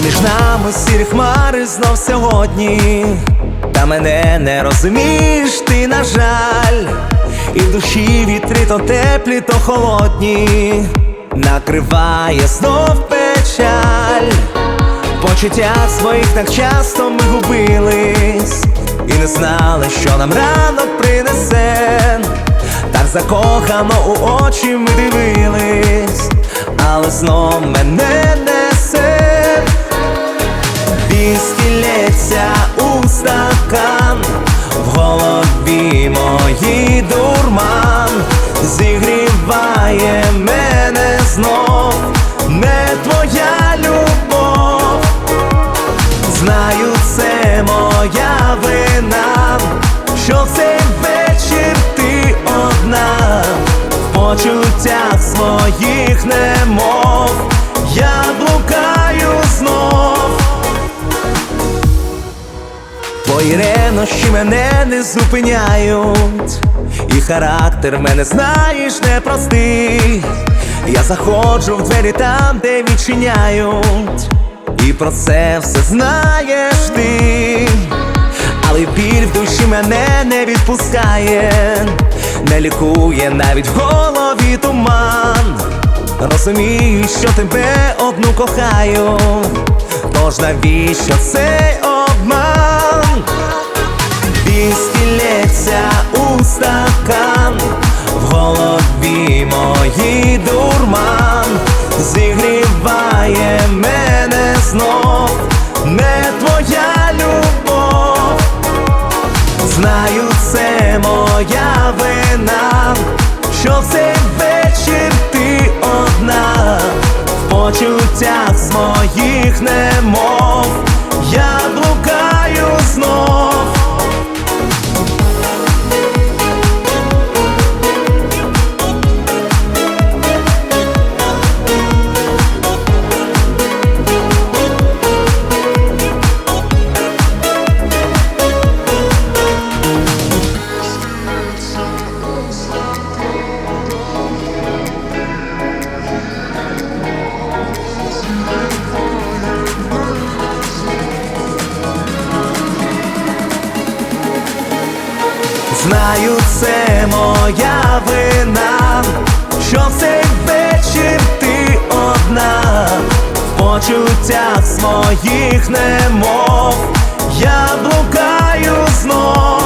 Між нами сірі хмари знов сьогодні, та мене не розумієш ти, на жаль. І в душі вітри то теплі, то холодні, накриває знов печаль. Почуттях своїх так часто ми губились і не знали, що нам ранок принесе. Так закохано у очі ми дивились, але знов мене несе. Віскі лється у стакан, в голові моїй дурман. Зігріває мене знов не твоя любов. Знаю, це моя вина, що в цей вечір ти одна. В почуттях своїх немов я блукаю знов. Твої ревнощі мене не зупиняють, і характер мене, знаєш, непростий. Я заходжу в двері там, де відчиняють, і про це все знаєш ти. Але біль в душі мене не відпускає, не лікує навіть в голові туман. Розумію, що тебе одну кохаю, тож навіщо цей обман? Віскі лється у стакан, в голові моїй дурман. Зігріває мене знов не твоя любов. Знаю, це моя вина, що в цей вечір ти одна. В почуттях своїх немов я блукаю знов. Знаю, це моя вина, що в цей вечір ти одна. В почуттях своїх немов я блукаю знов.